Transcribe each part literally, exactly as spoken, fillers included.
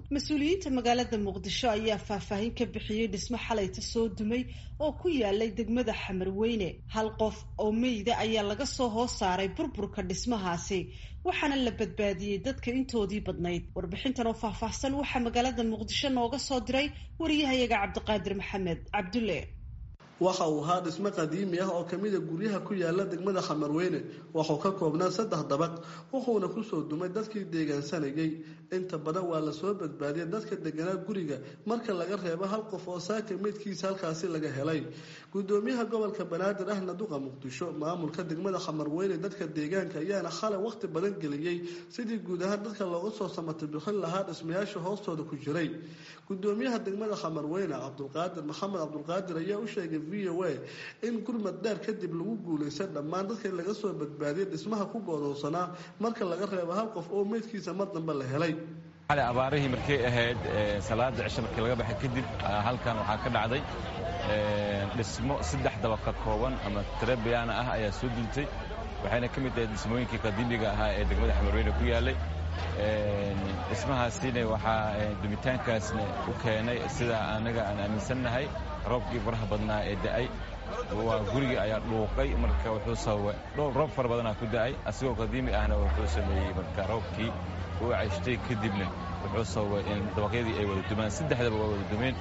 mas-uuliyiinta magaalada muqdisho ayaa faahfaahin ka bixiyey dhismo xalayta soo dumay oo ku yaalay degmada xamarweyne. hal qof oo meyda ayaa laga soo hoos saaray burburka dhismahaasi waxaana la badbaadiyey dadka intoodii badnayd. warbixintan oo faahfaahsan waxaa magaalada muqdisho nooga soo diray wariyahayaga cabdiqaadir maxamed cabdulle. waxa uu ahaa dhismo qadiimi ah oo kamid a guryaha ku yaala degmada xamarweyne. waxuu ka koobnaa saddex dabaq wuxuuna kusoo dumay dadkii deegaansanayay. inta badan waa lasoo badbaadiyay dadka deganaa guriga marka laga reebo hal qof oo saaka meydkiisa halkaasi laga helay. gudoomiyaha gobolka banaadir ahna duqa muqdisho maamulka degmada xamarweyne dadka deegaanka ayaana xalay waqti badan geliyey sidii guud ahaan dadka looga soo samatay bixin lahaa dhismayaasha hoostooda ku jiray. gudoomiyaha degmada xamarweyne cabdulqaadir maxamed cabdulqaadir ayaa u sheegay v o a in gurmad dheer kadib lagu guulaysan dhammaan dadka laga soo badbaadiyay dhismaha ku go'doonsanaa marka laga reebo hal qof oo meydkiisa mar dambe la helay. xalay abaarihii markay ahayd salaada cisho markii laga baxay kadib halkan waxaa ka dhacday dhismo saddex dabaq ka kooban ama tarabiyaana ah ayaa soo duntay. waxayna ka mid tahay dhismooyinkii qadiimiga ahaa ee degmada xamarweyne ku yaalay. dhismahaasina waxaa dumitaankaasna u keenay sida anaga aan aaminsannahay roobkii faraha badnaa ee da'ay. waa gurigii ayaa dhuuqay marka wuxuu sababay roob fara badanaa ku da'ay asigoo qadiimi ahna wuxuu sameeyey marka roobkii uu cayshtay kadibna wuxuu sababay in dabaqyadii ay wada dumaan saddexdaba waa wada dumeen.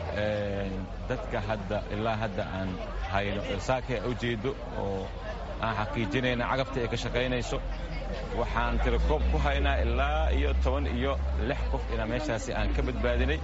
dadka hadda ilaa hadda aan hayno saaka ujeedo oo aan xaqiijinayna cagafta ay ka shaqaynayso waxaan tirakoob ku haynaa ilaa iyo toban iyo lix qof inaa meeshaasi aan ka badbaadinay.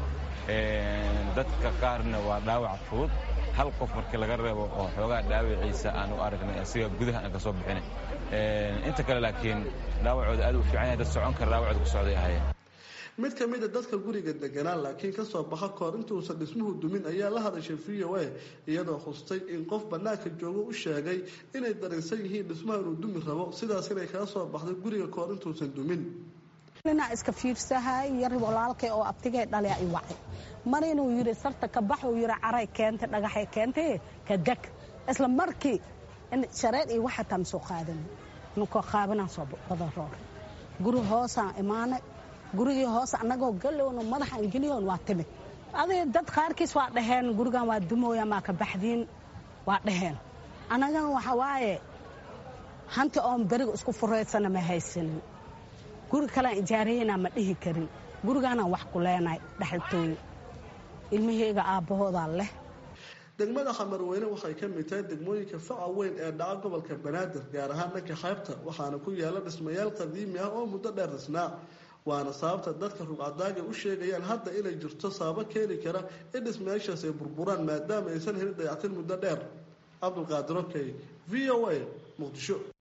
dadka qaarna waa dhaawac fudud hal qof markii laga reebo oo xoogaa dhaawaciisa aan u aragnay asiga gudaha aan ka soo bixinay. inta kale laakiin dhaawacooda aad u fiican yahay dad socon kara dhaawacooda ku socday ahayeen. mid ka mid a dadka guriga deganaa laakiin kasoo baxa kahor intuusan dhismuhu dumin ayaa la hadashay v o a iyadoo khustay in qof banaanka joogo u sheegay inay dareensan yihiin dhismaha inuu dumi rabo sidaas inay kaga soo baxday guriga kahor intuusan dumin. inaa iska fiirsahay yar walaalkay oo abtigay dhalay ay wacay mar inuu yiri sarta ka bax uu yiri caray keenta dhagaxay keentay ka dag isla markii in shareed iyo waxa tam soo qaadan nuko qaabana soo badaro guri hoosa imaanay gurigii hoos anagoo galowno madaxan geliyoon waa timid aday dad qaarkiis waa dhaheen gurigan waa dumooya ma ka baxdiin waa dhaheen anaga waxa waaye hanti oon bariga isku fureedsana ma haysan guri kale ijaariyana ma dhihi karin gurigana wax ku leenay dhaxaltooy ilmahayga aabahooda leh. degmada xamarweyne waxay ka mid tahay degmooyinka faca weyn ee dhaca gobolka banaadir gaar ahaan dhanka xeebta waxaana ku yaala dhismayaal qadiimi ah oo muddo dheer dhisnaa. waana sababta dadka rugcadaaga u sheegayaan hadda inay jirto sababo keeni kara in dhismayaashaas ay burburaan maadaama aysan helin dayactir muddo dheer. cabdulqaadir okey v o a muqdisho.